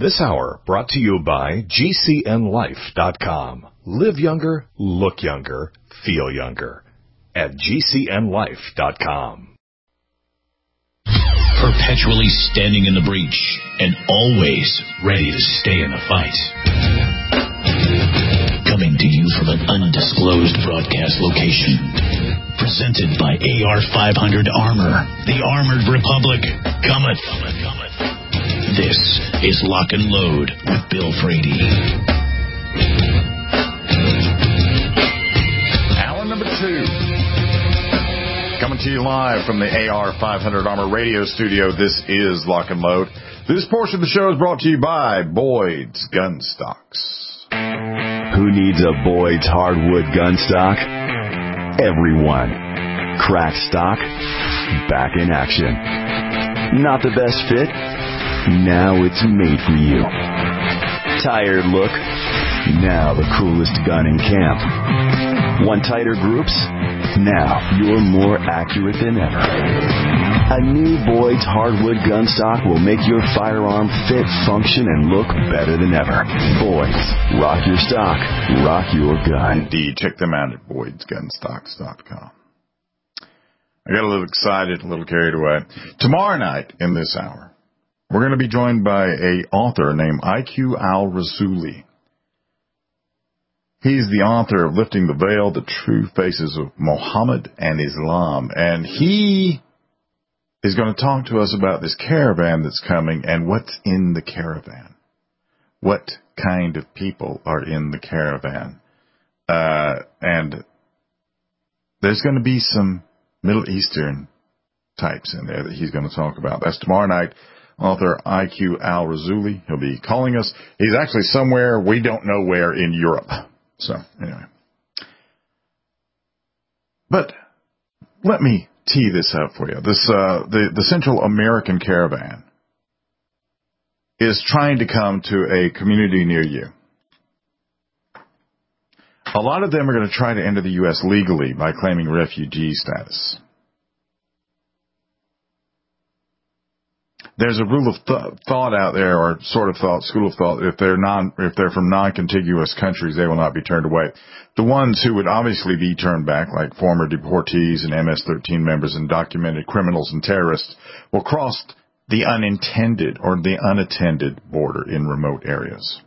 This hour brought to you by GCNLife.com. Live younger, look younger, feel younger at GCNLife.com. Perpetually standing in the breach and always ready to stay in the fight. Coming to you from an undisclosed broadcast location. Presented by AR-500 Armor. The Armored Republic cometh. This is Lock and Load with Bill Frady. Hour number 2. Coming to you live from the AR-500 Armor radio studio. This is Lock and Load. This portion of the show is brought to you by Boyd's Gun Stocks. Who needs a Boyd's hardwood gun stock? Everyone. Cracked stock, back in action. Not the best fit? Now it's made for you. Tired look? Now the coolest gun in camp. Want tighter groups? Now you're more accurate than ever. A new Boyd's hardwood gun stock will make your firearm fit, function, and look better than ever. Boyd's. Rock your stock. Rock your gun. Indeed. Check them out at boydsgunstocks.com. I got a little excited, a little carried away. Tomorrow night in this hour, we're going to be joined by an author named IQ Al-Rassooli. He's the author of Lifting the Veil, The True Faces of Muhammad and Islam. And he is going to talk to us about this caravan that's coming and what's in the caravan. What kind of people are in the caravan. And there's going to be some Middle Eastern types in there that he's going to talk about. That's tomorrow night. Author IQ Al-Rassooli. He'll be calling us. He's actually somewhere we don't know where in Europe. So, anyway. But let me tee this up for you. The Central American Caravan is trying to come to a community near you. A lot of them are going to try to enter the U.S. legally by claiming refugee status. There's a rule of thought out there, or sort of thought, school of thought, if they're from non-contiguous countries, they will not be turned away. The ones who would obviously be turned back, like former deportees and MS-13 members and documented criminals and terrorists, will cross the unintended or the unattended border in remote areas.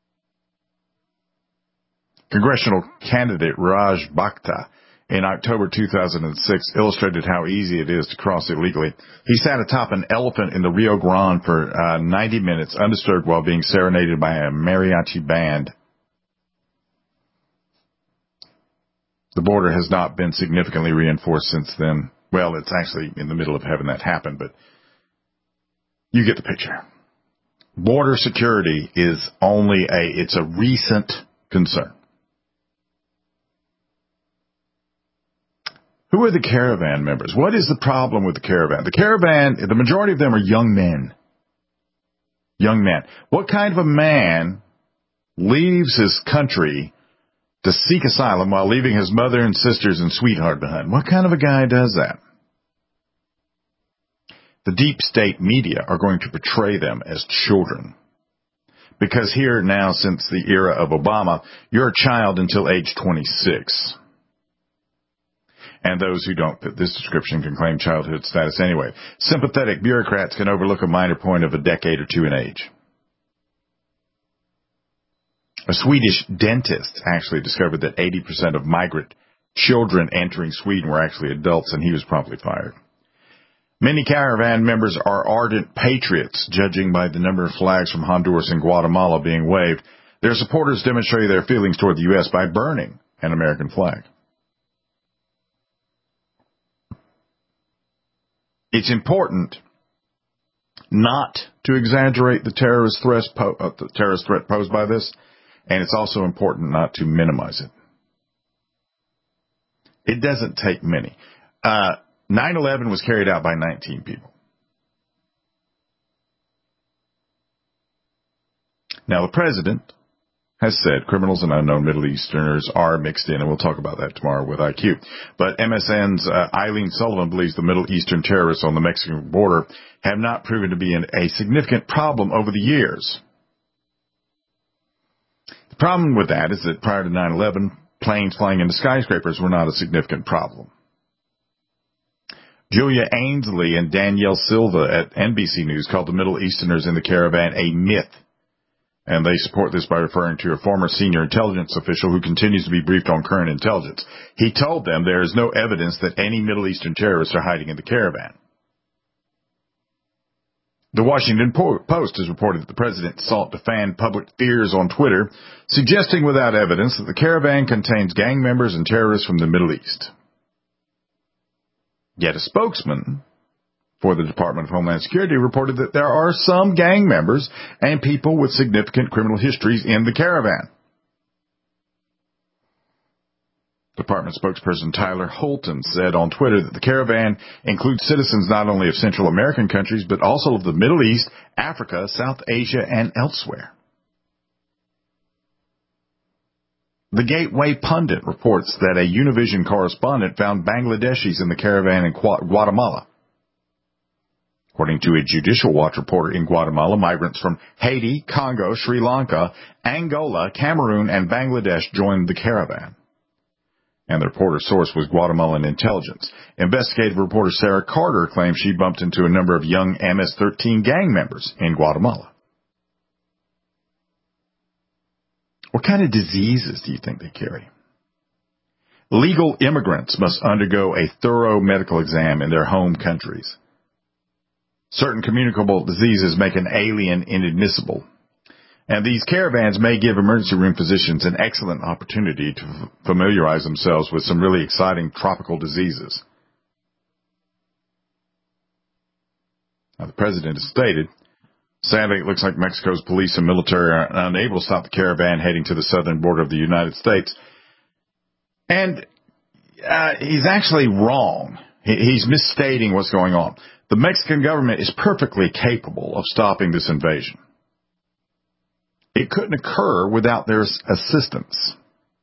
Congressional candidate Raj Bhakta in October 2006 illustrated how easy it is to cross illegally. He sat atop an elephant in the Rio Grande for 90 minutes undisturbed while being serenaded by a mariachi band. The border has not been significantly reinforced since then. Well, it's actually in the middle of having that happen, but you get the picture. Border security is it's a recent concern. Who are the caravan members? What is the problem with the caravan? The caravan, the majority of them are young men. Young men. What kind of a man leaves his country to seek asylum while leaving his mother and sisters and sweetheart behind? What kind of a guy does that? The deep state media are going to portray them as children. Because here now, since the era of Obama, you're a child until age 26. And those who don't fit this description can claim childhood status anyway. Sympathetic bureaucrats can overlook a minor point of a decade or two in age. A Swedish dentist actually discovered that 80% of migrant children entering Sweden were actually adults, and he was promptly fired. Many caravan members are ardent patriots, judging by the number of flags from Honduras and Guatemala being waved. Their supporters demonstrated their feelings toward the U.S. by burning an American flag. It's important not to exaggerate the terrorist threat posed by this, and it's also important not to minimize it. It doesn't take many. 9/11 was carried out by 19 people. Now, the president has said criminals and unknown Middle Easterners are mixed in, and we'll talk about that tomorrow with IQ. But MSN's Eileen Sullivan believes the Middle Eastern terrorists on the Mexican border have not proven to be a significant problem over the years. Problem with that is that prior to 9/11, planes flying into skyscrapers were not a significant problem. Julia Ainsley and Danielle Silva at NBC News called the Middle Easterners in the caravan a myth. And they support this by referring to a former senior intelligence official who continues to be briefed on current intelligence. He told them there is no evidence that any Middle Eastern terrorists are hiding in the caravan. The Washington Post has reported that the president sought to fan public fears on Twitter, suggesting without evidence that the caravan contains gang members and terrorists from the Middle East. Yet a spokesman for the Department of Homeland Security reported that there are some gang members and people with significant criminal histories in the caravan. Department spokesperson Tyler Holton said on Twitter that the caravan includes citizens not only of Central American countries, but also of the Middle East, Africa, South Asia, and elsewhere. The Gateway Pundit reports that a Univision correspondent found Bangladeshis in the caravan in Guatemala. According to a Judicial Watch reporter in Guatemala, migrants from Haiti, Congo, Sri Lanka, Angola, Cameroon, and Bangladesh joined the caravan. And the reporter's source was Guatemalan intelligence. Investigative reporter Sarah Carter claims she bumped into a number of young MS-13 gang members in Guatemala. What kind of diseases do you think they carry? Legal immigrants must undergo a thorough medical exam in their home countries. Certain communicable diseases make an alien inadmissible. And these caravans may give emergency room physicians an excellent opportunity to familiarize themselves with some really exciting tropical diseases. Now, the president has stated, sadly, it looks like Mexico's police and military are unable to stop the caravan heading to the southern border of the United States. And he's actually wrong. He's misstating what's going on. The Mexican government is perfectly capable of stopping this invasion. It couldn't occur without their assistance.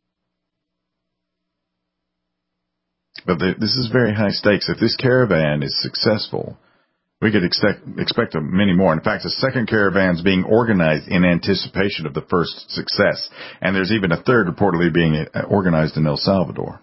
But this is very high stakes. If this caravan is successful, we could expect many more. In fact, a second caravan is being organized in anticipation of the first success. And there's even a third reportedly being organized in El Salvador.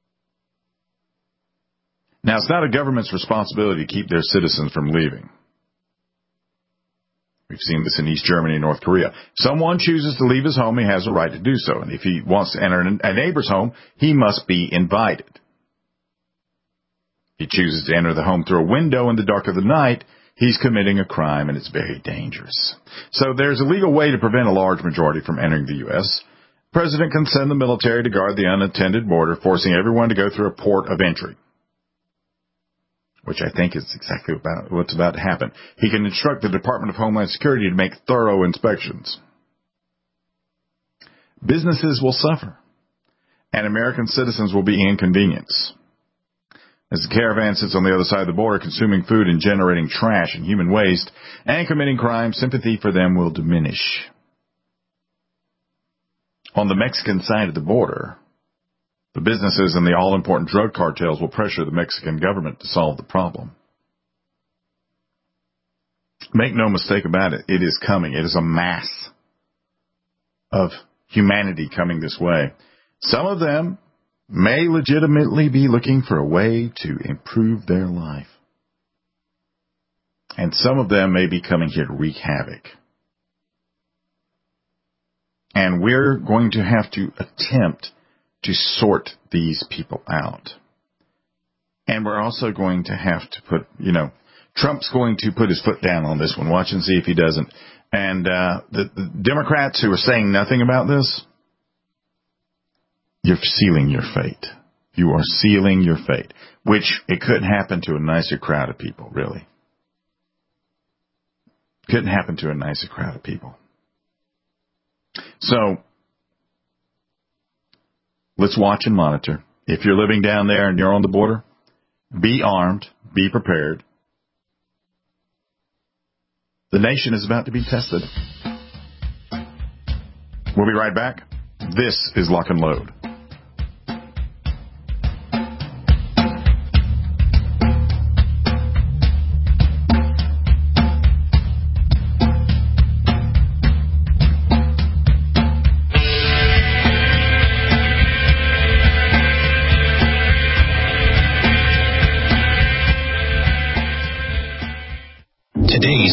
Now, it's not a government's responsibility to keep their citizens from leaving. We've seen this in East Germany and North Korea. If someone chooses to leave his home, he has a right to do so. And if he wants to enter a neighbor's home, he must be invited. If he chooses to enter the home through a window in the dark of the night, he's committing a crime, and it's very dangerous. So there's a legal way to prevent a large majority from entering the U.S. The president can send the military to guard the unattended border, forcing everyone to go through a port of entry, which I think is exactly what's about to happen. He can instruct the Department of Homeland Security to make thorough inspections. Businesses will suffer, and American citizens will be inconvenienced. As the caravan sits on the other side of the border, consuming food and generating trash and human waste, and committing crime, sympathy for them will diminish. On the Mexican side of the border, the businesses and the all-important drug cartels will pressure the Mexican government to solve the problem. Make no mistake about it, it is coming. It is a mass of humanity coming this way. Some of them may legitimately be looking for a way to improve their life. And some of them may be coming here to wreak havoc. And we're going to have to attempt to sort these people out. And we're also going to have to put, Trump's going to put his foot down on this one. Watch and see if he doesn't. And the Democrats who are saying nothing about this, you're sealing your fate. You are sealing your fate, which it couldn't happen to a nicer crowd of people, really. Couldn't happen to a nicer crowd of people. So, let's watch and monitor. If you're living down there and you're on the border, be armed, be prepared. The nation is about to be tested. We'll be right back. This is Lock and Load.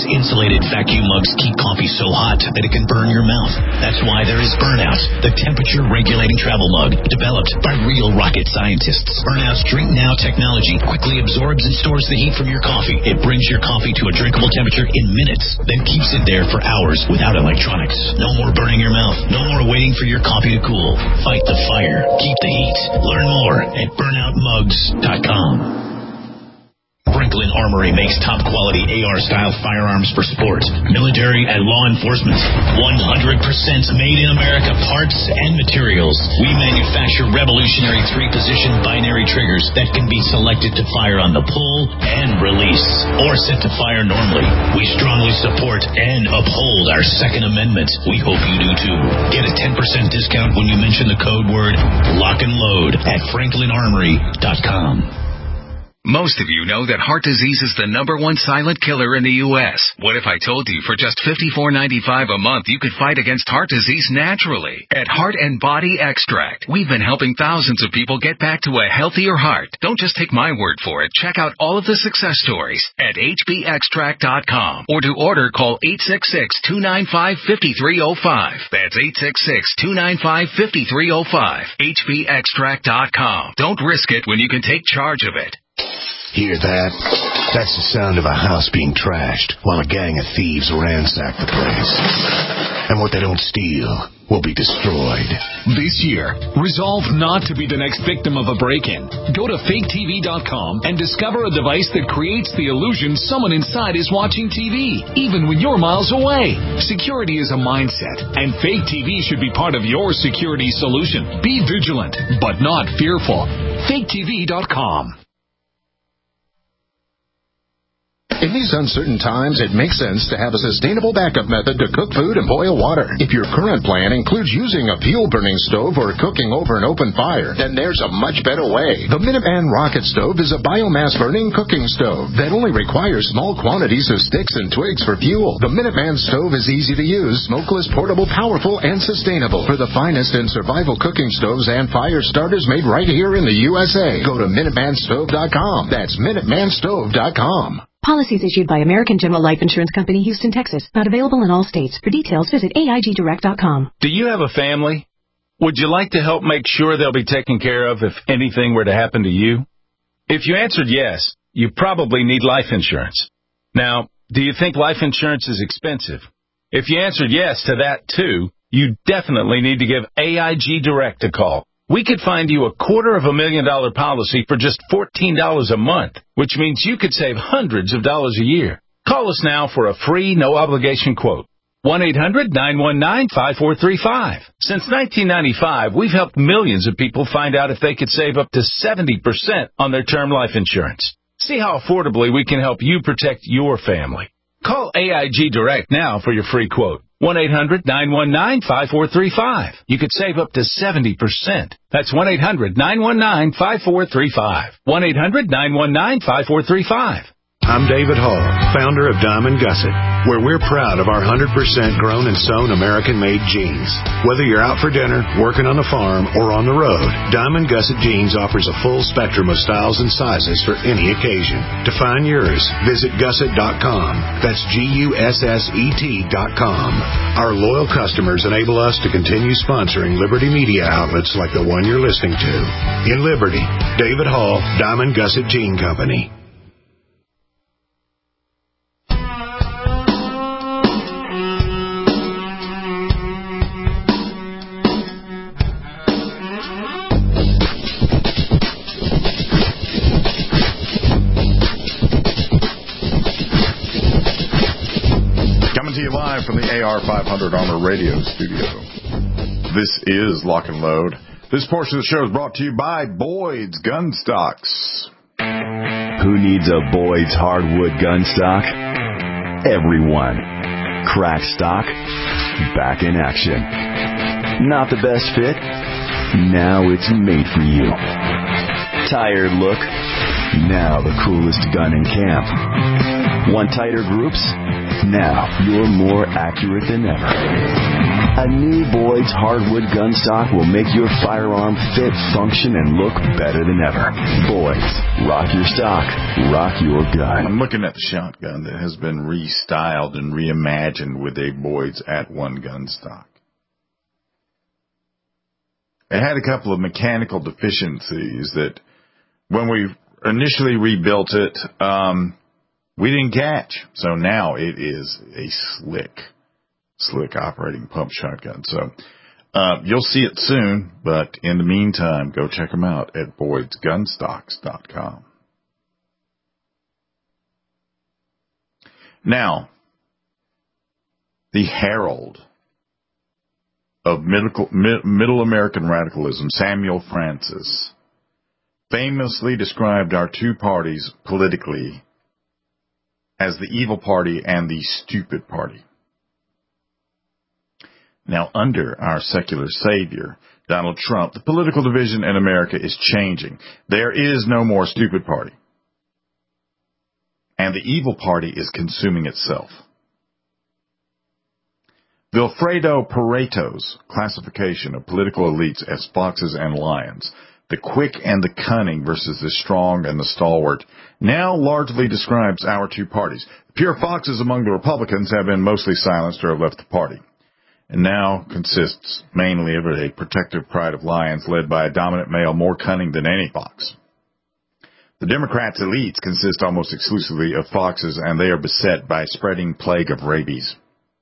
insulated vacuum mugs keep coffee so hot that it can burn your mouth. That's why there is Burnout, the temperature-regulating travel mug developed by real rocket scientists. Burnout's Drink Now technology quickly absorbs and stores the heat from your coffee. It brings your coffee to a drinkable temperature in minutes, then keeps it there for hours without electronics. No more burning your mouth. No more waiting for your coffee to cool. Fight the fire. Keep the heat. Learn more at burnoutmugs.com. Franklin Armory makes top-quality AR-style firearms for sport, military, and law enforcement. 100% made in America parts and materials. We manufacture revolutionary 3-position binary triggers that can be selected to fire on the pull and release, or set to fire normally. We strongly support and uphold our Second Amendment. We hope you do too. Get a 10% discount when you mention the code word Lock and Load at FranklinArmory.com. Most of you know that heart disease is the #1 silent killer in the U.S. What if I told you for just $54.95 a month you could fight against heart disease naturally? At Heart and Body Extract, we've been helping thousands of people get back to a healthier heart. Don't just take my word for it. Check out all of the success stories at hbextract.com, or to order, call 866-295-5305. That's 866-295-5305. hbextract.com. Don't risk it when you can take charge of it. Hear that? That's the sound of a house being trashed while a gang of thieves ransack the place. And what they don't steal will be destroyed. This year, resolve not to be the next victim of a break-in. Go to faketv.com and discover a device that creates the illusion someone inside is watching TV, even when you're miles away. Security is a mindset, and Fake TV should be part of your security solution. Be vigilant, but not fearful. faketv.com. In these uncertain times, it makes sense to have a sustainable backup method to cook food and boil water. If your current plan includes using a fuel-burning stove or cooking over an open fire, then there's a much better way. The Minuteman Rocket Stove is a biomass-burning cooking stove that only requires small quantities of sticks and twigs for fuel. The Minuteman Stove is easy to use, smokeless, portable, powerful, and sustainable. For the finest in survival cooking stoves and fire starters made right here in the USA, go to MinutemanStove.com. That's MinutemanStove.com. Policies issued by American General Life Insurance Company, Houston, Texas. Not available in all states. For details, visit AIGDirect.com. Do you have a family? Would you like to help make sure they'll be taken care of if anything were to happen to you? If you answered yes, you probably need life insurance. Now, do you think life insurance is expensive? If you answered yes to that, too, you definitely need to give AIG Direct a call. We could find you a $250,000 policy for just $14 a month, which means you could save hundreds of dollars a year. Call us now for a free, no-obligation quote. 1-800-919-5435. Since 1995, we've helped millions of people find out if they could save up to 70% on their term life insurance. See how affordably we can help you protect your family. Call AIG Direct now for your free quote. 1-800-919-5435. You could save up to 70%. That's 1-800-919-5435. 1-800-919-5435. I'm David Hall, founder of Diamond Gusset, where we're proud of our 100% grown and sewn American-made jeans. Whether you're out for dinner, working on a farm, or on the road, Diamond Gusset Jeans offers a full spectrum of styles and sizes for any occasion. To find yours, visit Gusset.com. That's GUSSET.com. Our loyal customers enable us to continue sponsoring Liberty media outlets like the one you're listening to. In Liberty, David Hall, Diamond Gusset Jean Company. From the AR500 Armor Radio Studio. This is Lock and Load. This portion of the show is brought to you by Boyd's Gun Stocks. Who needs a Boyd's hardwood gun stock? Everyone. Crack stock, back in action. Not the best fit? Now it's made for you. Tired look? Now the coolest gun in camp. Want tighter groups? Now you're more accurate than ever. A new Boyd's hardwood gun stock will make your firearm fit, function, and look better than ever. Boyd's. Rock your stock. Rock your gun. I'm looking at the shotgun that has been restyled and reimagined with a Boyd's @1 gun stock. It had a couple of mechanical deficiencies that when we initially rebuilt it, we didn't catch. So now it is a slick operating pump shotgun. So you'll see it soon, but in the meantime, go check them out at Boyd'sGunstocks.com. Now, the herald of middle American radicalism, Samuel Francis, famously described our two parties politically as the evil party and the stupid party. Now, under our secular savior, Donald Trump, the political division in America is changing. There is no more stupid party. And the evil party is consuming itself. Vilfredo Pareto's classification of political elites as foxes and lions, the quick and the cunning versus the strong and the stalwart, now largely describes our two parties. The pure foxes among the Republicans have been mostly silenced or have left the party, and now consists mainly of a protective pride of lions led by a dominant male more cunning than any fox. The Democrats' elites consist almost exclusively of foxes, and they are beset by a spreading plague of rabies.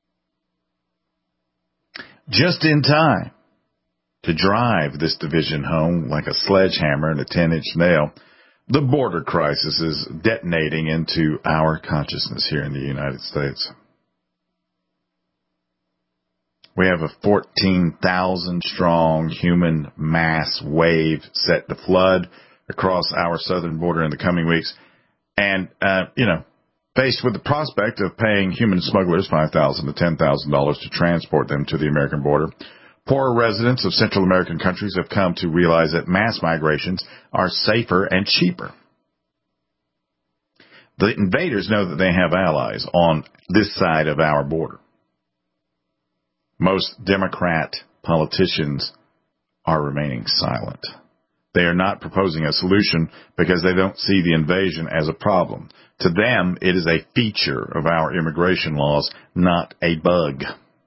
Just in time to drive this division home like a sledgehammer and a 10-inch nail, the border crisis is detonating into our consciousness here in the United States. We have a 14,000-strong human mass wave set to flood across our southern border in the coming weeks. And, faced with the prospect of paying human smugglers $5,000 to $10,000 to transport them to the American border, poorer residents of Central American countries have come to realize that mass migrations are safer and cheaper. The invaders know that they have allies on this side of our border. Most Democrat politicians are remaining silent. They are not proposing a solution because they don't see the invasion as a problem. To them, it is a feature of our immigration laws, not a bug.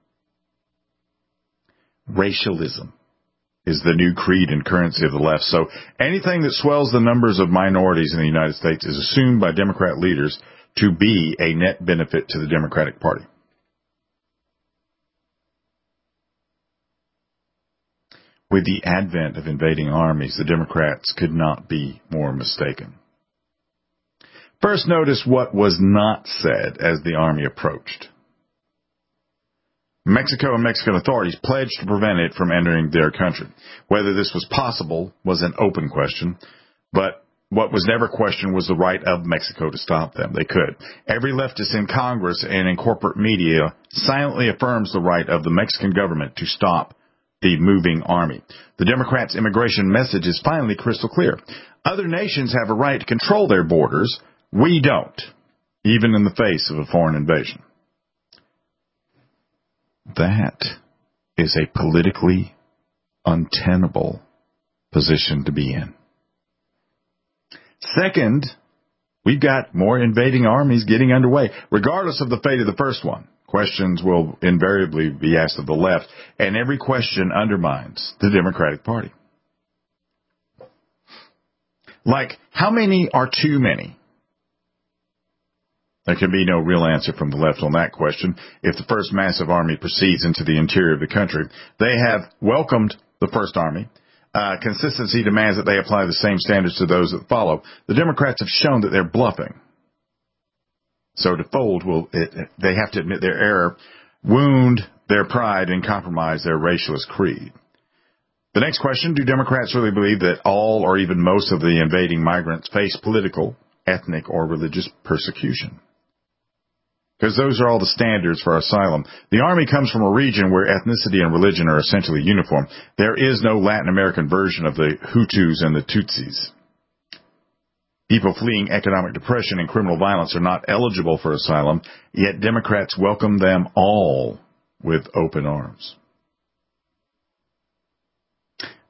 Racialism is the new creed and currency of the left. So anything that swells the numbers of minorities in the United States is assumed by Democrat leaders to be a net benefit to the Democratic Party. With the advent of invading armies, the Democrats could not be more mistaken. First, notice what was not said as the army approached. Mexico and Mexican authorities pledged to prevent it from entering their country. Whether this was possible was an open question, but what was never questioned was the right of Mexico to stop them. They could. Every leftist in Congress and in corporate media silently affirms the right of the Mexican government to stop the moving army. The Democrats' immigration message is finally crystal clear. Other nations have a right to control their borders. We don't, even in the face of a foreign invasion. That is a politically untenable position to be in. Second, we've got more invading armies getting underway, regardless of the fate of the first one. Questions will invariably be asked of the left, and every question undermines the Democratic Party. Like, how many are too many? There can be no real answer from the left on that question. If the first massive army proceeds into the interior of the country, they have welcomed the first army. Consistency demands that they apply the same standards to those that follow. The Democrats have shown that they're bluffing. So to fold, they have to admit their error, wound their pride, and compromise their racialist creed. The next question, do Democrats really believe that all or even most of the invading migrants face political, ethnic, or religious persecution? Because those are all the standards for asylum. The army comes from a region where ethnicity and religion are essentially uniform. There is no Latin American version of the Hutus and the Tutsis. People fleeing economic depression and criminal violence are not eligible for asylum, yet Democrats welcome them all with open arms.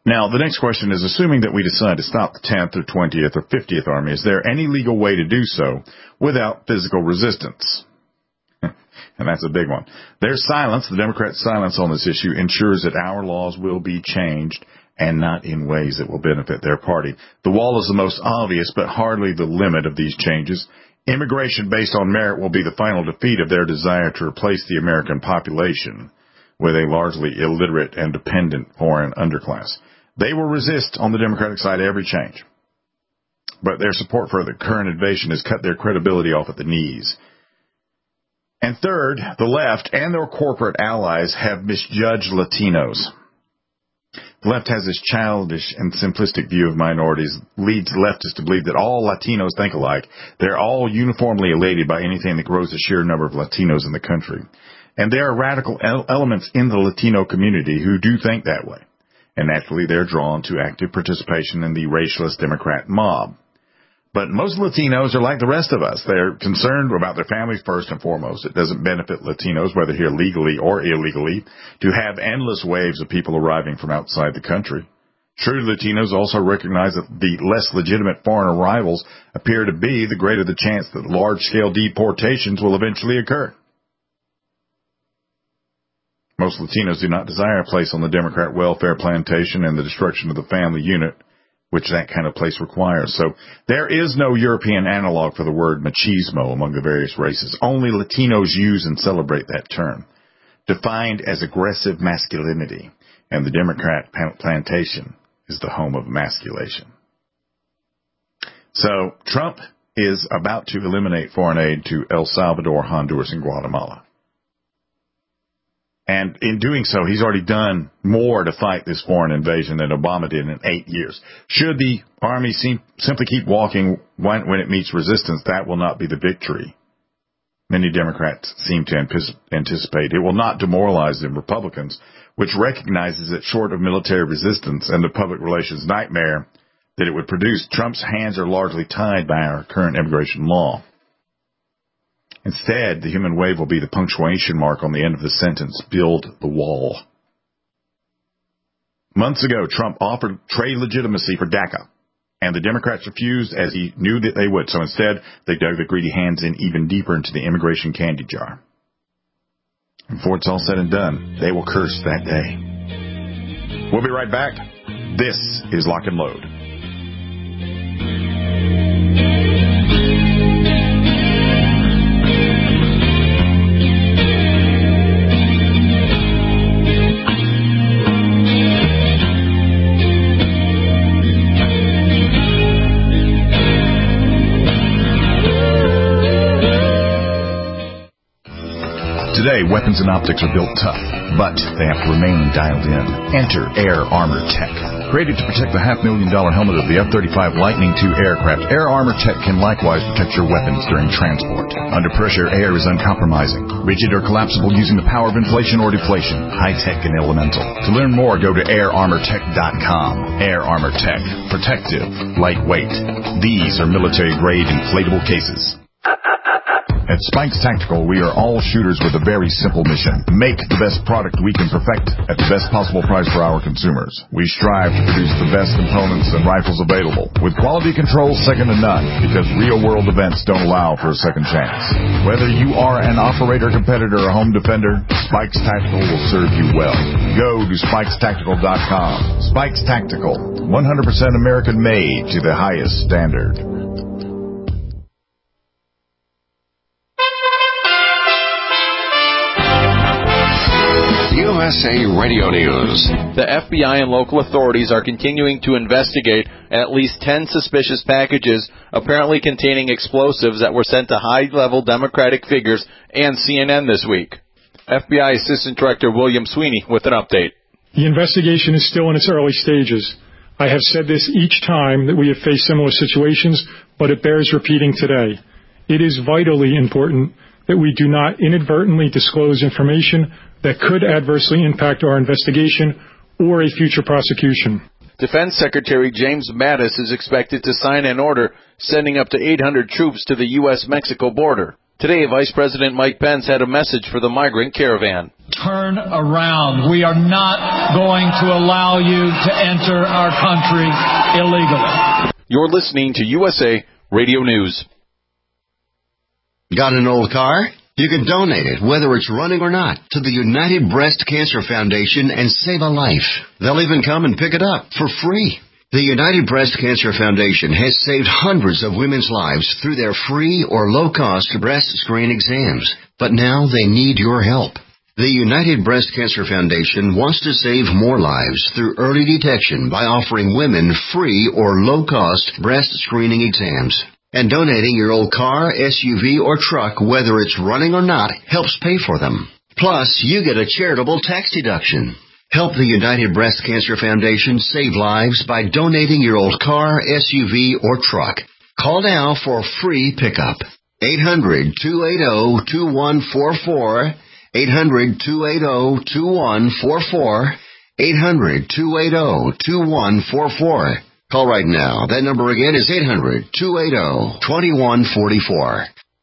Now, the next question is, assuming that we decide to stop the 10th or 20th or 50th Army, is there any legal way to do so without physical resistance? And that's a big one. Their silence, the Democrats' silence on this issue, ensures that our laws will be changed and not in ways that will benefit their party. The wall is the most obvious, but hardly the limit of these changes. Immigration based on merit will be the final defeat of their desire to replace the American population with a largely illiterate and dependent foreign underclass. They will resist on the Democratic side every change, but their support for the current invasion has cut their credibility off at the knees. And third, the left and their corporate allies have misjudged Latinos. The left has this childish and simplistic view of minorities, leads leftists to believe that all Latinos think alike. They're all uniformly elated by anything that grows the sheer number of Latinos in the country. And there are radical elements in the Latino community who do think that way. And naturally, they're drawn to active participation in the racialist Democrat mob. But most Latinos are like the rest of us. They're concerned about their families first and foremost. It doesn't benefit Latinos, whether here legally or illegally, to have endless waves of people arriving from outside the country. True Latinos also recognize that the less legitimate foreign arrivals appear to be, the greater the chance that large-scale deportations will eventually occur. Most Latinos do not desire a place on the Democrat welfare plantation and the destruction of the family unit, which that kind of place requires. So there is no European analog for the word machismo among the various races. Only Latinos use and celebrate that term, defined as aggressive masculinity, and the Democrat plantation is the home of emasculation. So Trump is about to eliminate foreign aid to El Salvador, Honduras, and Guatemala. And in doing so, he's already done more to fight this foreign invasion than Obama did in 8 years. Should the army simply keep walking when it meets resistance, that will not be the victory many Democrats seem to anticipate. It will not demoralize the Republicans, which recognizes that short of military resistance and the public relations nightmare that it would produce, Trump's hands are largely tied by our current immigration law. Instead, the human wave will be the punctuation mark on the end of the sentence, build the wall. Months ago, Trump offered trade legitimacy for DACA, and the Democrats refused as he knew that they would. So instead, they dug their greedy hands in even deeper into the immigration candy jar. And before it's all said and done, they will curse that day. We'll be right back. This is Lock and Load. Today, weapons and optics are built tough, but they have to remain dialed in. Enter Air Armor Tech. Created to protect the $500,000 helmet of the F-35 Lightning II aircraft, Air Armor Tech can likewise protect your weapons during transport. Under pressure, air is uncompromising, rigid or collapsible using the power of inflation or deflation, high-tech and elemental. To learn more, go to airarmortech.com. Air Armor Tech. Protective. Lightweight. These are military-grade inflatable cases. At Spikes Tactical, we are all shooters with a very simple mission. Make the best product we can perfect at the best possible price for our consumers. We strive to produce the best components and rifles available, with quality control second to none, because real-world events don't allow for a second chance. Whether you are an operator, competitor, or home defender, Spikes Tactical will serve you well. Go to SpikesTactical.com. Spikes Tactical, 100% American-made to the highest standard. USA Radio News. The FBI and local authorities are continuing to investigate at least 10 suspicious packages apparently containing explosives that were sent to high-level Democratic figures and CNN this week. FBI Assistant Director William Sweeney with an update. The investigation is still in its early stages. I have said this each time that we have faced similar situations, but it bears repeating today. It is vitally important that we do not inadvertently disclose information that could adversely impact our investigation or a future prosecution. Defense Secretary James Mattis is expected to sign an order sending up to 800 troops to the U.S.-Mexico border. Today, Vice President Mike Pence had a message for the migrant caravan. Turn around. We are not going to allow you to enter our country illegally. You're listening to USA Radio News. Got an old car? You can donate it, whether it's running or not, to the United Breast Cancer Foundation and save a life. They'll even come and pick it up for free. The United Breast Cancer Foundation has saved hundreds of women's lives through their free or low-cost breast screen exams. But now they need your help. The United Breast Cancer Foundation wants to save more lives through early detection by offering women free or low-cost breast screening exams. And donating your old car, SUV, or truck, whether it's running or not, helps pay for them. Plus, you get a charitable tax deduction. Help the United Breast Cancer Foundation save lives by donating your old car, SUV, or truck. Call now for a free pickup. 800-280-2144. 800-280-2144. 800-280-2144. Call right now. That number again is 800-280-2144.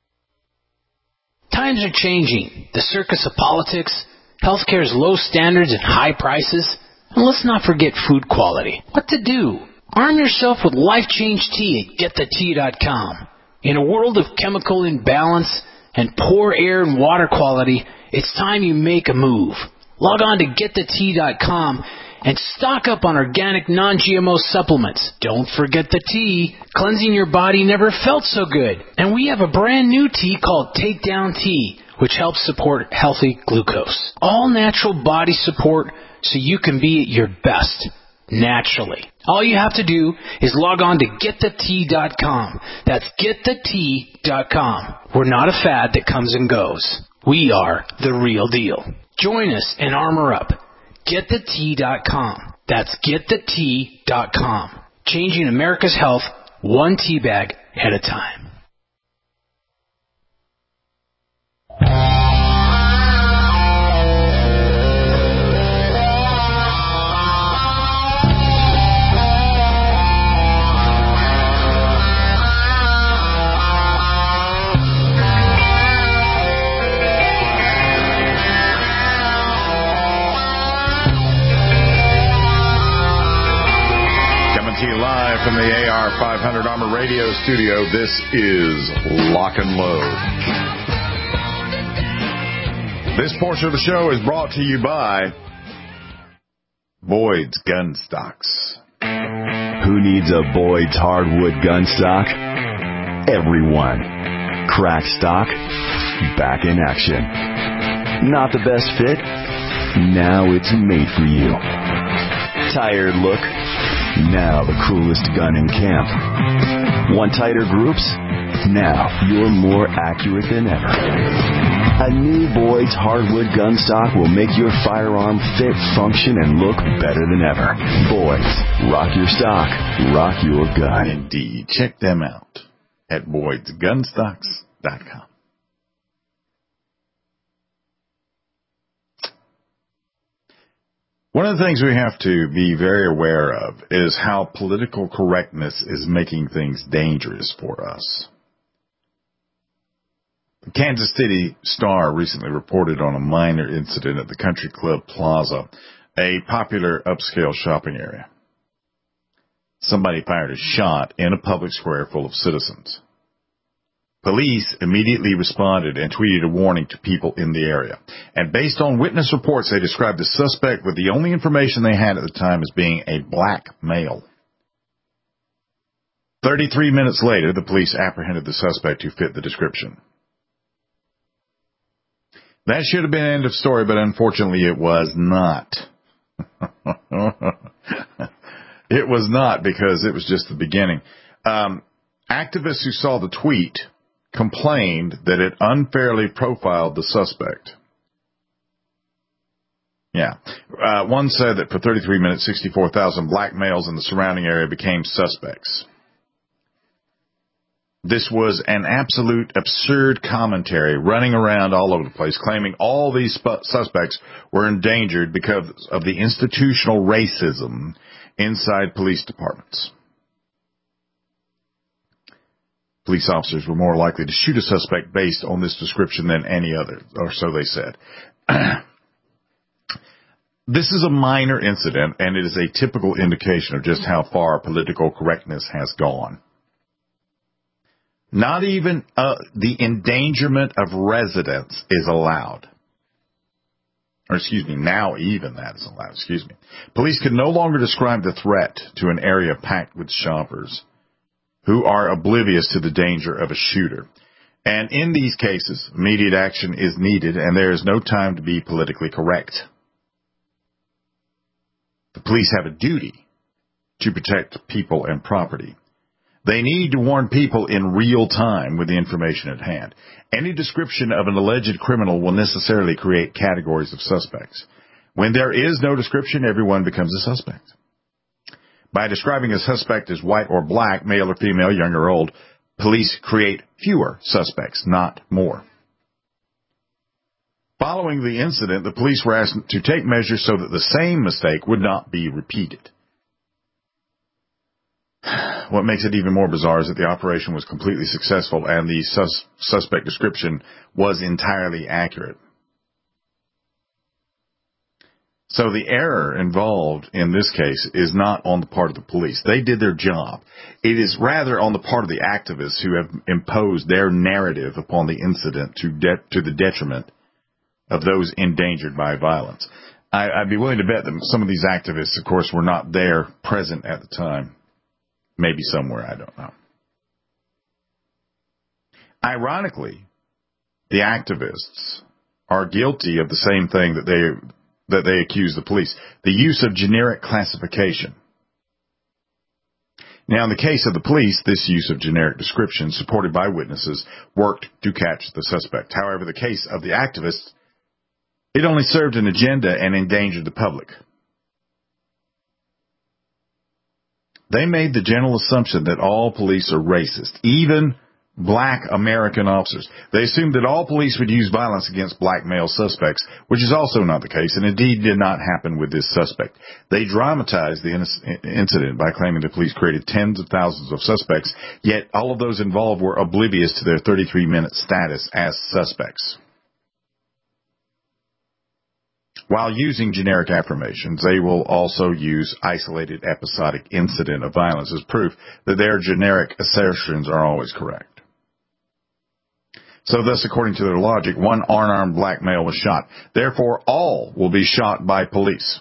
Times are changing. The circus of politics, healthcare's low standards and high prices, and let's not forget food quality. What to do? Arm yourself with Life Change Tea at GetTheTea.com. In a world of chemical imbalance and poor air and water quality, it's time you make a move. Log on to GetTheTea.com and stock up on organic non-GMO supplements. Don't forget the tea. Cleansing your body never felt so good. And we have a brand new tea called Takedown Tea, which helps support healthy glucose. All natural body support so you can be at your best, naturally. All you have to do is log on to GetTheTea.com. That's GetTheTea.com. We're not a fad that comes and goes. We are the real deal. Join us and armor up. GetTheTea.com. That's GetTheTea.com. Changing America's health one tea bag at a time. Live from the AR 500 Armor Radio studio, this is Lock and Load. This portion of the show is brought to you by Boyd's Gun Stocks. Who needs a Boyd's hardwood gun stock? Everyone. Crack stock, back in action. Not the best fit? Now it's made for you. Tired look? Now the coolest gun in camp. Want tighter groups? Now you're more accurate than ever. A new Boyd's hardwood gun stock will make your firearm fit, function, and look better than ever. Boyd's. Rock your stock. Rock your gun. Indeed. Check them out at Boyd'sGunstocks.com. One of the things we have to be very aware of is how political correctness is making things dangerous for us. The Kansas City Star recently reported on a minor incident at the Country Club Plaza, a popular upscale shopping area. Somebody fired a shot in a public square full of citizens. Police immediately responded and tweeted a warning to people in the area. And based on witness reports, they described the suspect with the only information they had at the time as being a black male. 33 minutes later, the police apprehended the suspect who fit the description. That should have been the end of story, but unfortunately it was not. It was not, because it was just the beginning. Activists who saw the tweet complained that it unfairly profiled the suspect. Yeah. One said that for 33 minutes, 64,000 black males in the surrounding area became suspects. This was an absolute absurd commentary running around all over the place, claiming all these suspects were endangered because of the institutional racism inside police departments. Police officers were more likely to shoot a suspect based on this description than any other, or so they said. This is a minor incident, and it is a typical indication of just how far political correctness has gone. Not even the endangerment of residents is allowed. Or now even that is allowed. Police can no longer describe the threat to an area packed with shoppers who are oblivious to the danger of a shooter. And in these cases, immediate action is needed, and there is no time to be politically correct. The police have a duty to protect people and property. They need to warn people in real time with the information at hand. Any description of an alleged criminal will necessarily create categories of suspects. When there is no description, everyone becomes a suspect. By describing a suspect as white or black, male or female, young or old, police create fewer suspects, not more. Following the incident, the police were asked to take measures so that the same mistake would not be repeated. What makes it even more bizarre is that the operation was completely successful and the suspect description was entirely accurate. So the error involved in this case is not on the part of the police. They did their job. It is rather on the part of the activists who have imposed their narrative upon the incident to the detriment of those endangered by violence. I'd be willing to bet that some of these activists, of course, were not there present at the time. Maybe somewhere, I don't know. Ironically, the activists are guilty of the same thing that they accuse the police, the use of generic classification. Now, in the case of the police, this use of generic description, supported by witnesses, worked to catch the suspect. However, the case of the activists, it only served an agenda and endangered the public. They made the general assumption that all police are racist, even black American officers. They assumed that all police would use violence against black male suspects, which is also not the case, and indeed did not happen with this suspect. They dramatized the incident by claiming the police created tens of thousands of suspects, yet all of those involved were oblivious to their 33-minute status as suspects. While using generic affirmations, they will also use isolated episodic incident of violence as proof that their generic assertions are always correct. So thus, according to their logic, one unarmed black male was shot. Therefore, all will be shot by police.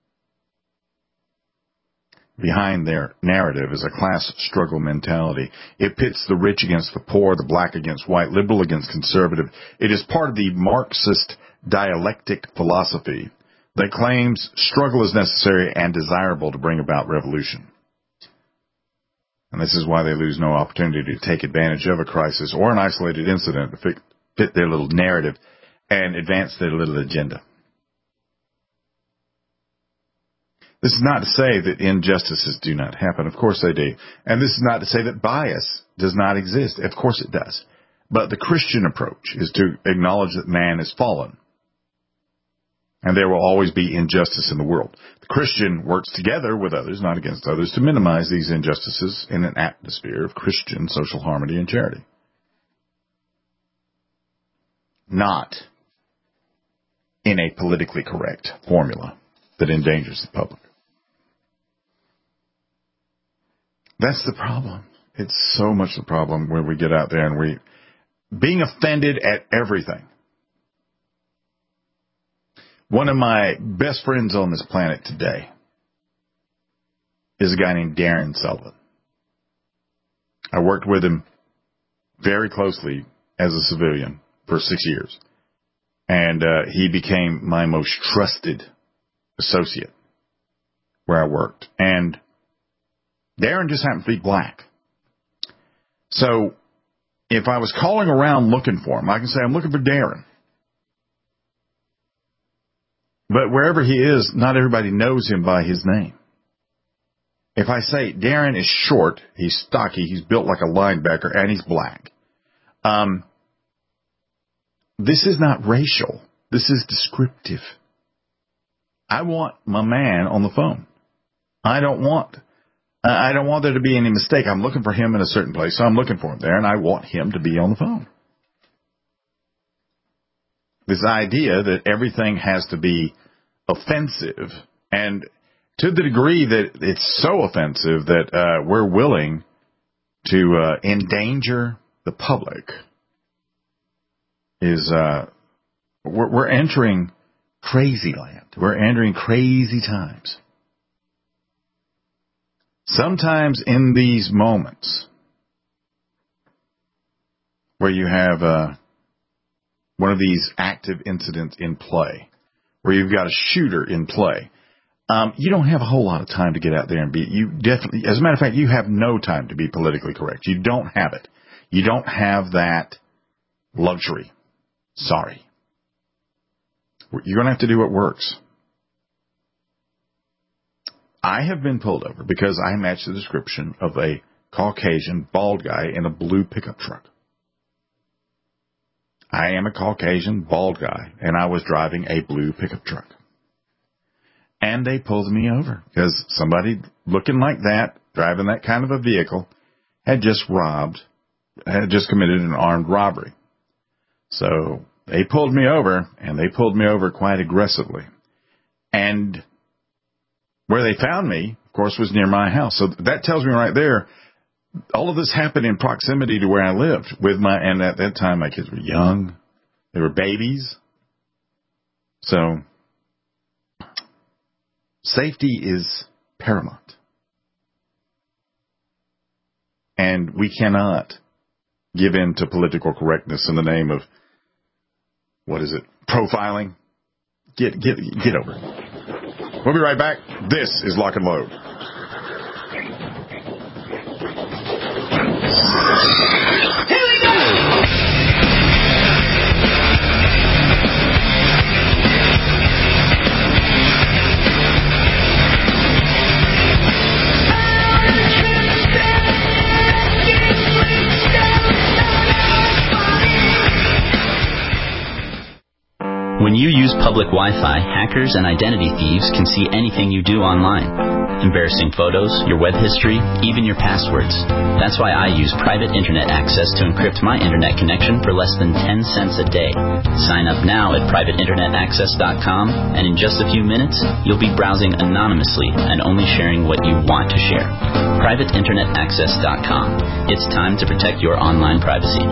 Behind their narrative is a class struggle mentality. It pits the rich against the poor, the black against white, liberal against conservative. It is part of the Marxist dialectic philosophy that claims struggle is necessary and desirable to bring about revolution. And this is why they lose no opportunity to take advantage of a crisis or an isolated incident to fit their little narrative and advance their little agenda. This is not to say that injustices do not happen. Of course they do. And this is not to say that bias does not exist. Of course it does. But the Christian approach is to acknowledge that man is fallen. And there will always be injustice in the world. The Christian works together with others, not against others, to minimize these injustices in an atmosphere of Christian social harmony and charity. Not in a politically correct formula that endangers the public. That's the problem. It's so much the problem when we get out there and being offended at everything. One of my best friends on this planet today is a guy named Darren Sullivan. I worked with him very closely as a civilian for 6 years. And he became my most trusted associate where I worked. And Darren just happened to be black. So if I was calling around looking for him, I can say, I'm looking for Darren. But wherever he is, not everybody knows him by his name. If I say Darren is short, he's stocky, he's built like a linebacker, and he's black. This is not racial. This is descriptive. I want my man on the phone. I don't want I don't want there to be any mistake. I'm looking for him in a certain place, so I'm looking for him there, and I want him to be on the phone. This idea that everything has to be offensive, and to the degree that it's so offensive that we're willing to endanger the public, is we're entering crazy land. We're entering crazy times. Sometimes in these moments where you have one of these active incidents in play, where you've got a shooter in play, you don't have a whole lot of time to get out there and be. You definitely, as a matter of fact, you have no time to be politically correct. You don't have it. You don't have that luxury. Sorry. You're going to have to do what works. I have been pulled over because I matched the description of a Caucasian bald guy in a blue pickup truck. I am a Caucasian bald guy, and I was driving a blue pickup truck. And they pulled me over because somebody looking like that, driving that kind of a vehicle, had just committed an armed robbery. So they pulled me over, and they pulled me over quite aggressively. And where they found me, of course, was near my house. So that tells me right there, all of this happened in proximity to where I lived and at that time my kids were young. They were babies. So safety is paramount. And we cannot give in to political correctness in the name of, profiling. Get over it. We'll be right back. This is Lock and Load. When you use public Wi-Fi, hackers and identity thieves can see anything you do online. Embarrassing photos, your web history, even your passwords. That's why I use private internet access to encrypt my internet connection for less than 10 cents a day. Sign up now at privateinternetaccess.com, and in just a few minutes, you'll be browsing anonymously and only sharing what you want to share. privateinternetaccess.com. It's time to protect your online privacy.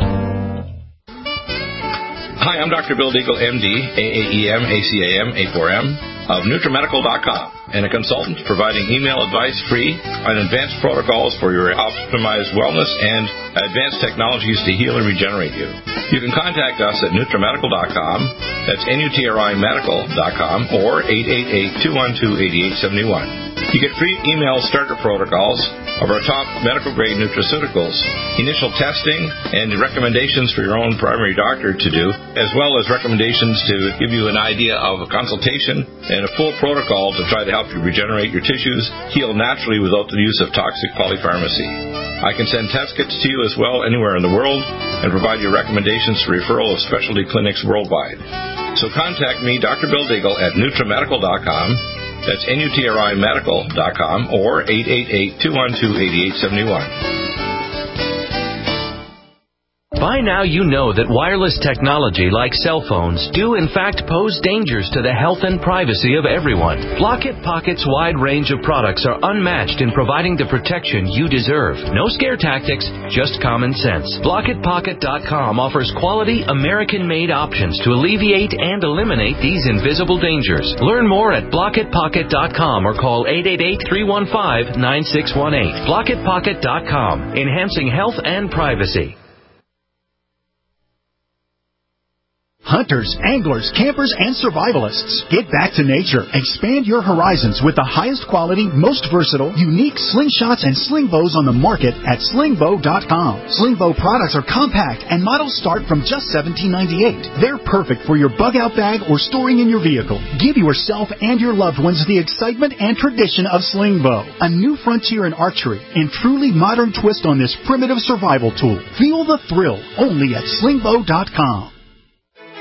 Hi, I'm Dr. Bill Deagle, MD, AAEM, ACAM, A4M, of NutriMedical.com, and a consultant providing email advice free on advanced protocols for your optimized wellness and advanced technologies to heal and regenerate you. You can contact us at NutriMedical.com, that's NutriMedical.com, or 888-212-8871. You get free email starter protocols of our top medical-grade nutraceuticals, initial testing, and recommendations for your own primary doctor to do, as well as recommendations to give you an idea of a consultation and a full protocol to try to help you regenerate your tissues, heal naturally without the use of toxic polypharmacy. I can send test kits to you as well anywhere in the world and provide you recommendations for referral of specialty clinics worldwide. So contact me, Dr. Bill Deagle, at NutriMedical.com. That's NutriMedical.com or 888-212-8871. By now you know that wireless technology like cell phones do in fact pose dangers to the health and privacy of everyone. Blockit Pocket's wide range of products are unmatched in providing the protection you deserve. No scare tactics, just common sense. BlockitPocket.com offers quality American-made options to alleviate and eliminate these invisible dangers. Learn more at BlockitPocket.com or call 888-315-9618. BlockitPocket.com, enhancing health and privacy. Hunters, anglers, campers, and survivalists. Get back to nature. Expand your horizons with the highest quality, most versatile, unique slingshots and sling bows on the market at slingbow.com. Slingbow products are compact and models start from just $17.98. They're perfect for your bug-out bag or storing in your vehicle. Give yourself and your loved ones the excitement and tradition of Slingbow, a new frontier in archery and truly modern twist on this primitive survival tool. Feel the thrill only at slingbow.com.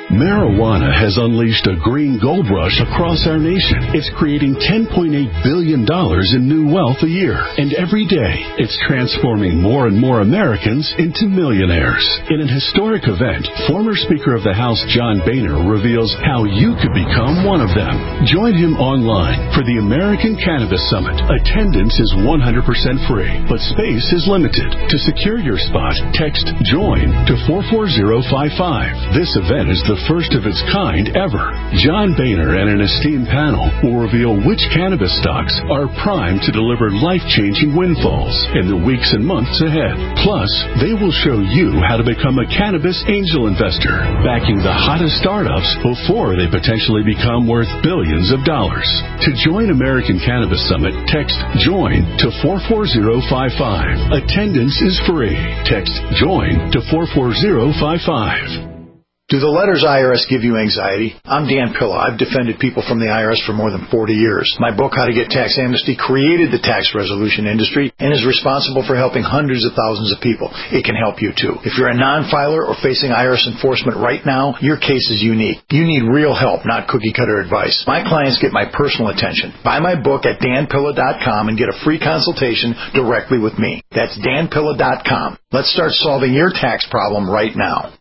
Marijuana has unleashed a green gold rush across our nation. It's creating $10.8 billion in new wealth a year. And every day, it's transforming more and more Americans into millionaires. In an historic event, former Speaker of the House John Boehner reveals how you could become one of them. Join him online for the American Cannabis Summit. Attendance is 100% free, but space is limited. To secure your spot, text JOIN to 44055. This event is the first of its kind ever. John Boehner and an esteemed panel will reveal which cannabis stocks are primed to deliver life-changing windfalls in the weeks and months ahead. Plus, they will show you how to become a cannabis angel investor, backing the hottest startups before they potentially become worth billions of dollars. To join American Cannabis Summit, text JOIN to 44055. Attendance is free. Text JOIN to 44055. Do the letters IRS give you anxiety? I'm Dan Pilla. I've defended people from the IRS for more than 40 years. My book, How to Get Tax Amnesty, created the tax resolution industry and is responsible for helping hundreds of thousands of people. It can help you too. If you're a non-filer or facing IRS enforcement right now, your case is unique. You need real help, not cookie-cutter advice. My clients get my personal attention. Buy my book at danpilla.com and get a free consultation directly with me. That's danpilla.com. Let's start solving your tax problem right now.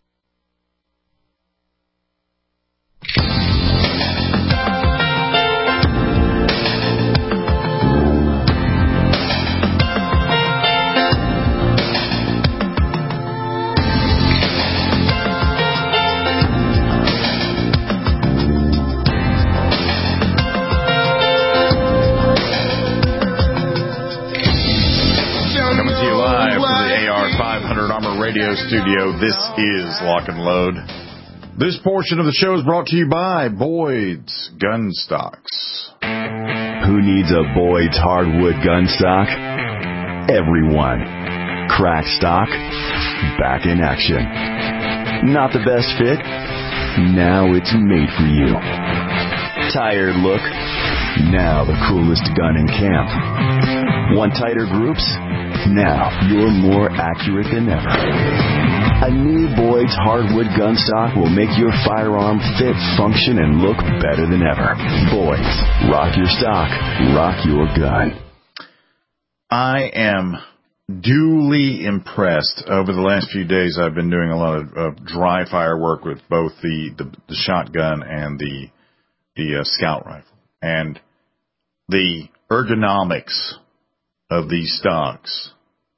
Radio studio. This is Lock and Load. This portion of the show is brought to you by Boyd's Gun Stocks. Who needs a Boyd's hardwood gun stock? Everyone. Crack stock, back in action. Not the best fit? Now it's made for you. Tired look? Now the coolest gun in camp. Want tighter groups? Now you're more accurate than ever. A new Boyd's hardwood gun stock will make your firearm fit, function, and look better than ever. Boyd's. Rock your stock. Rock your gun. I am duly impressed. Over the last few days, I've been doing a lot of dry fire work with both the shotgun and the scout rifle. And the ergonomics of these stocks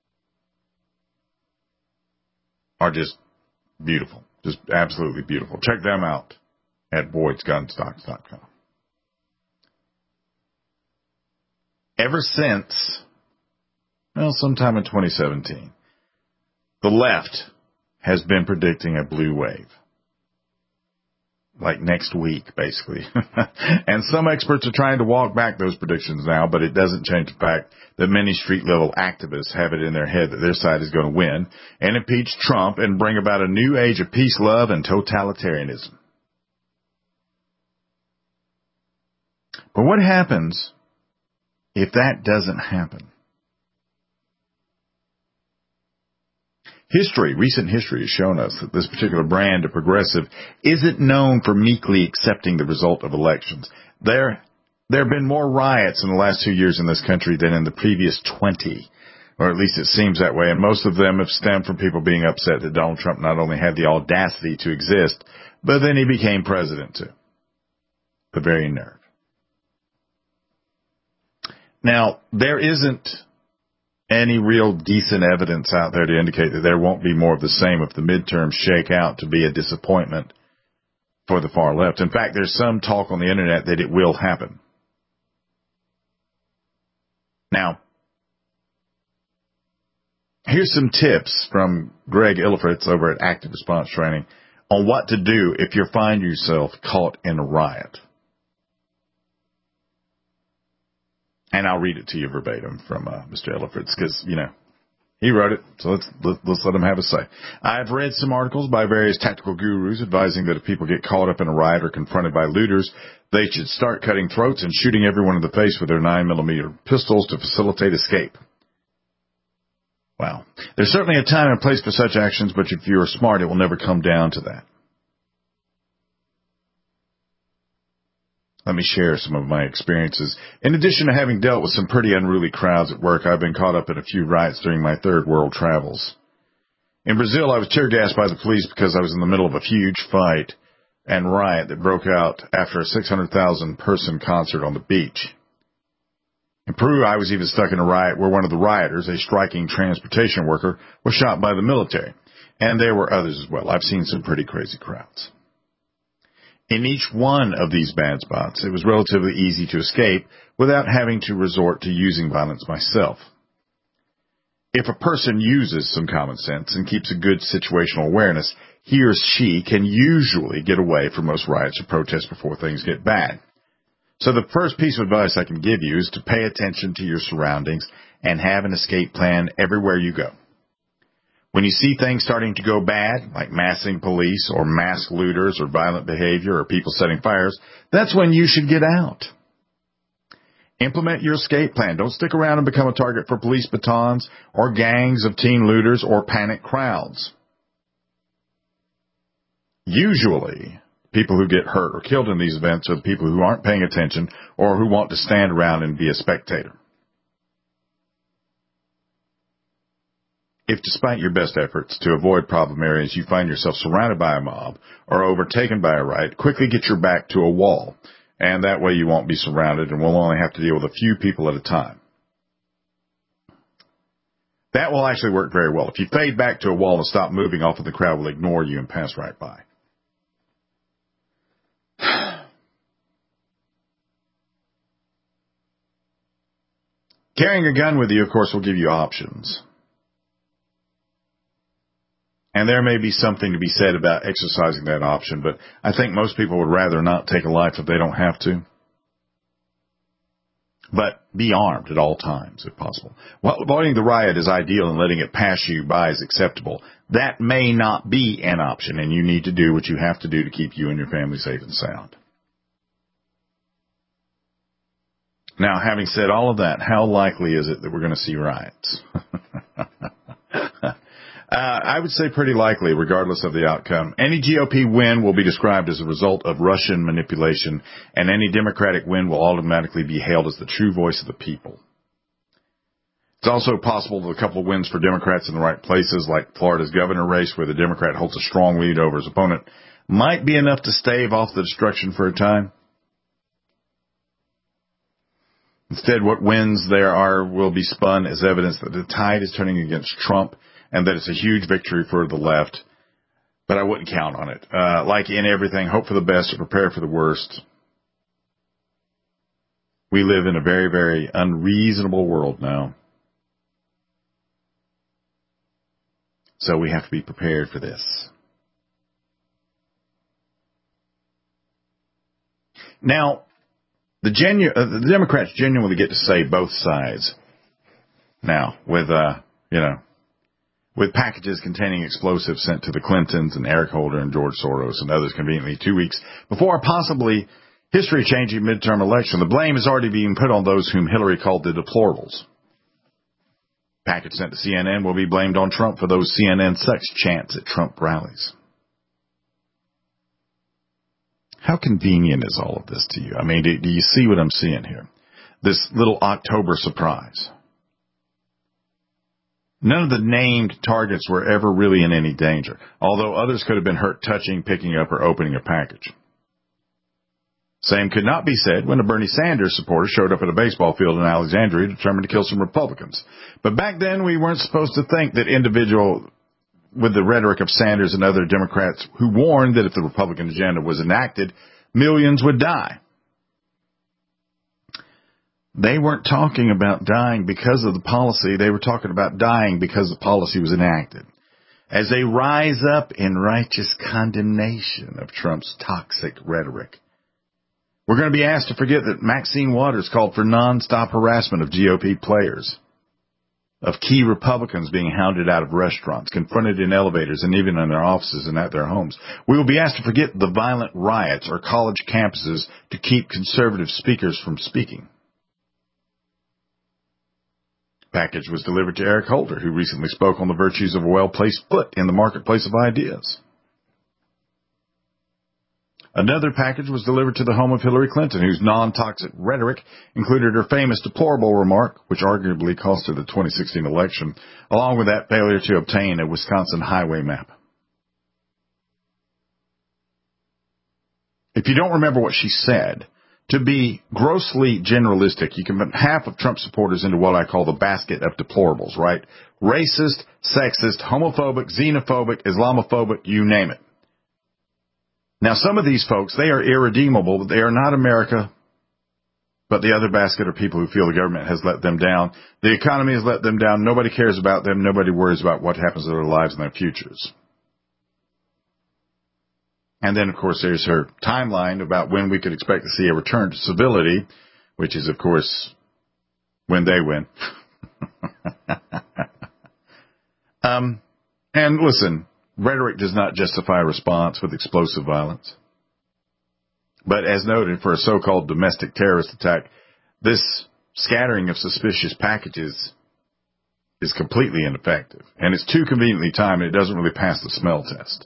are just beautiful. Just absolutely beautiful. Check them out at Boyd'sGunstocks.com. Ever since, sometime in 2017, the left has been predicting a blue wave. Like next week, basically. And some experts are trying to walk back those predictions now, but it doesn't change the fact that many street-level activists have it in their head that their side is going to win and impeach Trump and bring about a new age of peace, love, and totalitarianism. But what happens if that doesn't happen? Recent history has shown us that this particular brand of progressive isn't known for meekly accepting the result of elections. There have been more riots in the last 2 years in this country than in the previous 20, or at least it seems that way, and most of them have stemmed from people being upset that Donald Trump not only had the audacity to exist, but then he became president too. The very nerve. Now, there isn't any real decent evidence out there to indicate that there won't be more of the same if the midterms shake out to be a disappointment for the far left. In fact, there's some talk on the internet that it will happen. Now, here's some tips from Greg Illifritz over at Active Response Training on what to do if you find yourself caught in a riot. And I'll read it to you verbatim from Mr. Illifritz because, he wrote it, so let's let him have a say. I've read some articles by various tactical gurus advising that if people get caught up in a riot or confronted by looters, they should start cutting throats and shooting everyone in the face with their 9mm pistols to facilitate escape. Wow. There's certainly a time and place for such actions, but if you're smart, it will never come down to that. Let me share some of my experiences. In addition to having dealt with some pretty unruly crowds at work, I've been caught up in a few riots during my third world travels. In Brazil, I was tear gassed by the police because I was in the middle of a huge fight and riot that broke out after a 600,000 person concert on the beach. In Peru, I was even stuck in a riot where one of the rioters, a striking transportation worker, was shot by the military. And there were others as well. I've seen some pretty crazy crowds. In each one of these bad spots, it was relatively easy to escape without having to resort to using violence myself. If a person uses some common sense and keeps a good situational awareness, he or she can usually get away from most riots or protests before things get bad. So the first piece of advice I can give you is to pay attention to your surroundings and have an escape plan everywhere you go. When you see things starting to go bad, like massing police or mass looters or violent behavior or people setting fires, that's when you should get out. Implement your escape plan. Don't stick around and become a target for police batons or gangs of teen looters or panic crowds. Usually, people who get hurt or killed in these events are the people who aren't paying attention or who want to stand around and be a spectator. If despite your best efforts to avoid problem areas you find yourself surrounded by a mob or overtaken by a riot, quickly get your back to a wall, and that way you won't be surrounded and will only have to deal with a few people at a time. That will actually work very well. If you fade back to a wall and stop moving, often the crowd will ignore you and pass right by. Carrying a gun with you, of course, will give you options. And there may be something to be said about exercising that option, but I think most people would rather not take a life if they don't have to. But be armed at all times, if possible. While avoiding the riot is ideal and letting it pass you by is acceptable, that may not be an option, and you need to do what you have to do to keep you and your family safe and sound. Now, having said all of that, how likely is it that we're going to see riots? I would say pretty likely, regardless of the outcome. Any GOP win will be described as a result of Russian manipulation, and any Democratic win will automatically be hailed as the true voice of the people. It's also possible that a couple of wins for Democrats in the right places, like Florida's governor race, where the Democrat holds a strong lead over his opponent, might be enough to stave off the destruction for a time. Instead, what wins there are will be spun as evidence that the tide is turning against Trump, and that it's a huge victory for the left, but I wouldn't count on it. Like in everything, hope for the best or prepare for the worst. We live in a very, very unreasonable world now. So we have to be prepared for this. Now, the Democrats genuinely get to say both sides now with packages containing explosives sent to the Clintons and Eric Holder and George Soros and others conveniently 2 weeks before a possibly history-changing midterm election. The blame is already being put on those whom Hillary called the deplorables. Package sent to CNN will be blamed on Trump for those CNN sex chants at Trump rallies. How convenient is all of this to you? I mean, do you see what I'm seeing here? This little October surprise. None of the named targets were ever really in any danger, although others could have been hurt touching, picking up, or opening a package. Same could not be said when a Bernie Sanders supporter showed up at a baseball field in Alexandria determined to kill some Republicans. But back then, we weren't supposed to think that individual with the rhetoric of Sanders and other Democrats who warned that if the Republican agenda was enacted, millions would die. They weren't talking about dying because of the policy. They were talking about dying because the policy was enacted. As they rise up in righteous condemnation of Trump's toxic rhetoric, we're going to be asked to forget that Maxine Waters called for nonstop harassment of GOP players, of key Republicans being hounded out of restaurants, confronted in elevators, and even in their offices and at their homes. We will be asked to forget the violent riots or college campuses to keep conservative speakers from speaking. Package was delivered to Eric Holder, who recently spoke on the virtues of a well-placed foot in the marketplace of ideas. Another package was delivered to the home of Hillary Clinton, whose non-toxic rhetoric included her famous deplorable remark, which arguably cost her the 2016 election, along with that failure to obtain a Wisconsin highway map. If you don't remember what she said, to be grossly generalistic, you can put half of Trump supporters into what I call the basket of deplorables, right? Racist, sexist, homophobic, xenophobic, Islamophobic, you name it. Now, some of these folks, they are irredeemable, but they are not America. But the other basket are people who feel the government has let them down. The economy has let them down. Nobody cares about them. Nobody worries about what happens to their lives and their futures. And then, of course, there's her timeline about when we could expect to see a return to civility, which is, of course, when they win. And listen, rhetoric does not justify a response with explosive violence. But as noted, for a so-called domestic terrorist attack, this scattering of suspicious packages is completely ineffective. And it's too conveniently timed, and it doesn't really pass the smell test.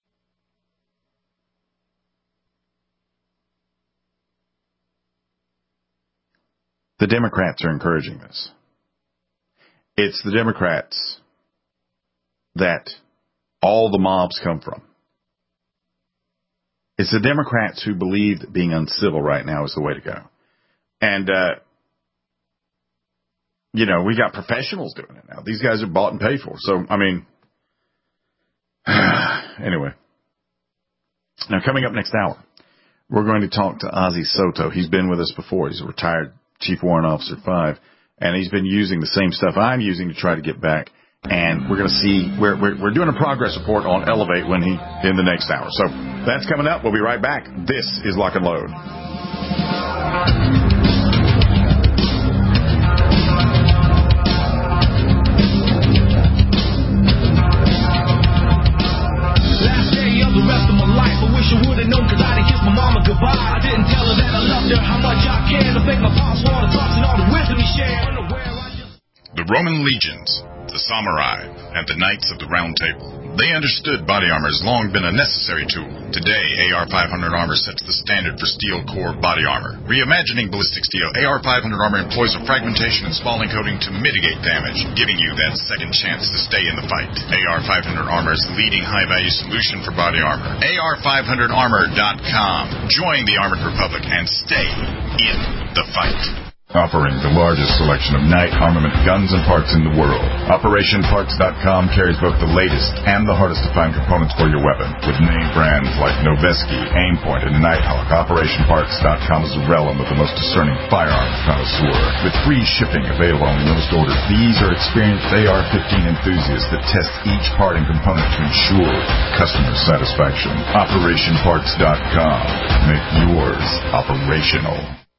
The Democrats are encouraging this. It's the Democrats that all the mobs come from. It's the Democrats who believe that being uncivil right now is the way to go. And, we got professionals doing it now. These guys are bought and paid for. So, I mean, anyway. Now, coming up next hour, we're going to talk to Ozzie Soto. He's been with us before. He's a retired Chief Warrant Officer 5, and he's been using the same stuff I'm using to try to get back. And we're going to see, we're doing a progress report on Elevate in the next hour. So that's coming up. We'll be right back. This is Lock and Load. Last day of the rest of my life, I wish I would have known, cause I didn't kiss my mama goodbye. I didn't tell her that I loved her, how much I cared. I thank my pops for all the talks and all the wisdom he shared. The Roman legions, the samurai, and the knights of the Round Table. They understood body armor has long been a necessary tool. Today, AR-500 armor sets the standard for steel core body armor. Reimagining ballistic steel, AR-500 armor employs a fragmentation and spalling coating to mitigate damage, giving you that second chance to stay in the fight. AR-500 armor is the leading high-value solution for body armor. AR500armor.com. Join the Armored Republic and stay in the fight. Offering the largest selection of night armament guns and parts in the world. OperationParts.com carries both the latest and the hardest to find components for your weapon. With name brands like Noveske, Aimpoint, and Nighthawk, OperationParts.com is a realm of the most discerning firearms connoisseur. With free shipping available on most orders, these are experienced AR-15 enthusiasts that test each part and component to ensure customer satisfaction. OperationParts.com. Make yours operational.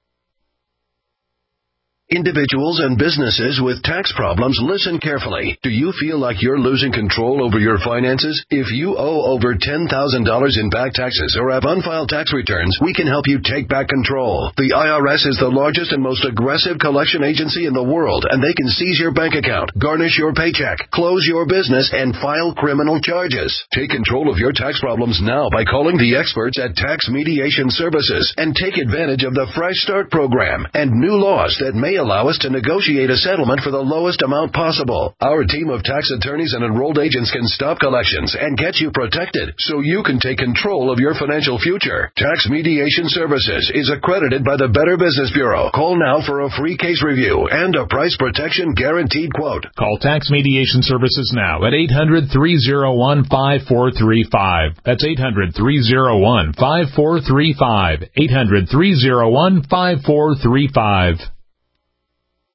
Individuals and businesses with tax problems, listen carefully. Do you feel like you're losing control over your finances? If you owe over $10,000 in back taxes or have unfiled tax returns, we can help you take back control. The IRS is the largest and most aggressive collection agency in the world, and they can seize your bank account, garnish your paycheck, close your business, and file criminal charges. Take control of your tax problems now by calling the experts at Tax Mediation Services and take advantage of the Fresh Start program and new laws that may allow us to negotiate a settlement for the lowest amount possible. Our team of tax attorneys and enrolled agents can stop collections and get you protected so you can take control of your financial future. Tax Mediation Services is accredited by the Better Business Bureau. Call now for a free case review and a price protection guaranteed quote. Call Tax Mediation Services now at 800-301-5435. That's 800-301-5435. 800-301-5435.